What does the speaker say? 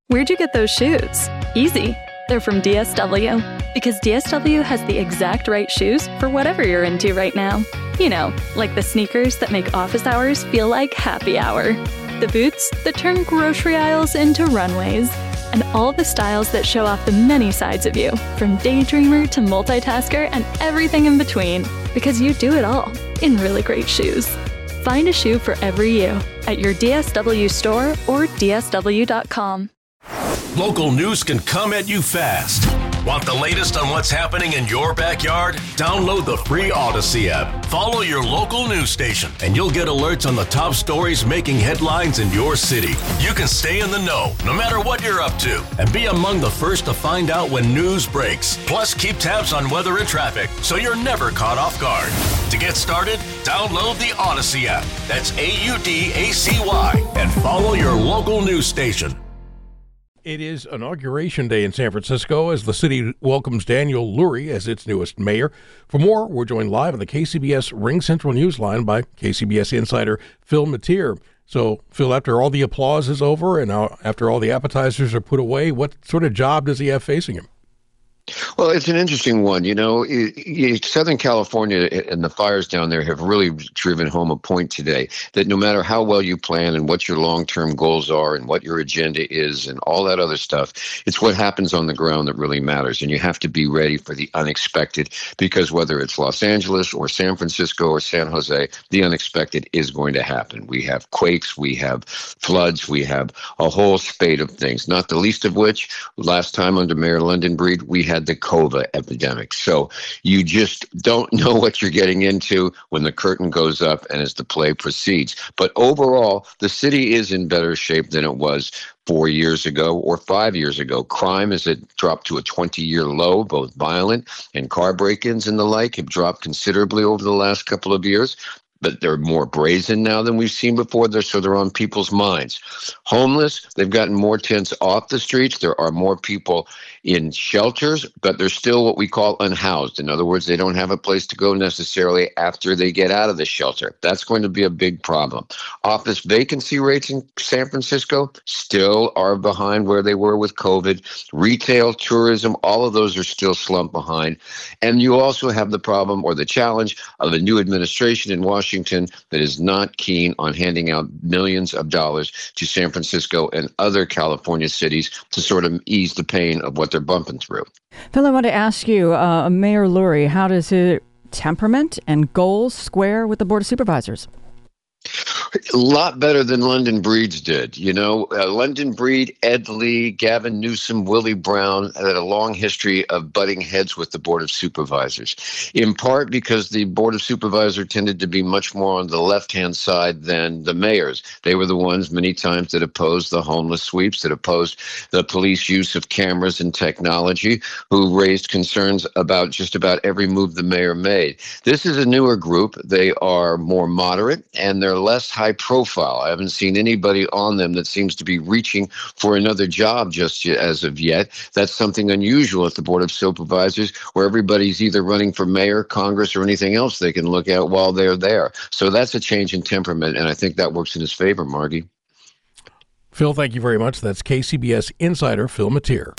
Where'd you get those shoes? Easy. They're from DSW. Because DSW has the exact right shoes for whatever you're into right now. You know, like the sneakers that make office hours feel like happy hour. The boots that turn grocery aisles into runways. And all the styles that show off the many sides of you, from daydreamer to multitasker and everything in between. Because you do it all in really great shoes. Find a shoe for every you at your DSW store or DSW.com. Local news can come at you fast. Want the latest on what's happening in your backyard? Download the free Odyssey app. Follow your local news station, and you'll get alerts on the top stories making headlines in your city. You can stay in the know, no matter what you're up to, and be among the first to find out when news breaks. Plus, keep tabs on weather and traffic, so you're never caught off guard. To get started, download the Odyssey app. That's AUDACY, and follow your local news station. It is Inauguration Day in San Francisco as the city welcomes Daniel Lurie as its newest mayor. For more, we're joined live on the KCBS Ring Central Newsline by KCBS insider Phil Matier. So, Phil, after all the applause is over and after all the appetizers are put away, what sort of job does he have facing him? Well, it's an interesting one. You know, Southern California and the fires down there have really driven home a point today that no matter how well you plan and what your long-term goals are and what your agenda is and all that other stuff, it's what happens on the ground that really matters. And you have to be ready for the unexpected, because whether it's Los Angeles or San Francisco or San Jose, the unexpected is going to happen. We have quakes, we have floods, we have a whole spate of things, not the least of which, last time under Mayor London Breed, we had the COVID epidemic. So you just don't know what you're getting into when the curtain goes up and as the play proceeds. But overall, the city is in better shape than it was 4 years ago or 5 years ago. Crime has dropped to a 20-year low. Both violent and car break-ins and the like have dropped considerably over the last couple of years. But they're more brazen now than we've seen before, so they're on people's minds. Homeless, they've gotten more tents off the streets. There are more people in shelters, but they're still what we call unhoused. In other words, they don't have a place to go necessarily after they get out of the shelter. That's going to be a big problem. Office vacancy rates in San Francisco still are behind where they were with COVID. Retail, tourism, all of those are still slumped behind. And you also have the problem or the challenge of a new administration in Washington that is not keen on handing out millions of dollars to San Francisco and other California cities to sort of ease the pain of what they're bumping through. Phil, I want to ask you, Mayor Lurie, how does his temperament and goals square with the Board of Supervisors? A lot better than London Breed's did. You know, London Breed, Ed Lee, Gavin Newsom, Willie Brown had a long history of butting heads with the Board of Supervisors, in part because the Board of Supervisors tended to be much more on the left-hand side than the mayors. They were the ones many times that opposed the homeless sweeps, that opposed the police use of cameras and technology, who raised concerns about just about every move the mayor made. This is a newer group. They are more moderate and they're less high profile. I haven't seen anybody on them that seems to be reaching for another job just as of yet. That's something unusual at the Board of Supervisors, where everybody's either running for mayor, Congress, or anything else they can look at while they're there. So that's a change in temperament, and I think that works in his favor, Margie. Phil, thank you very much. That's KCBS insider Phil Matier.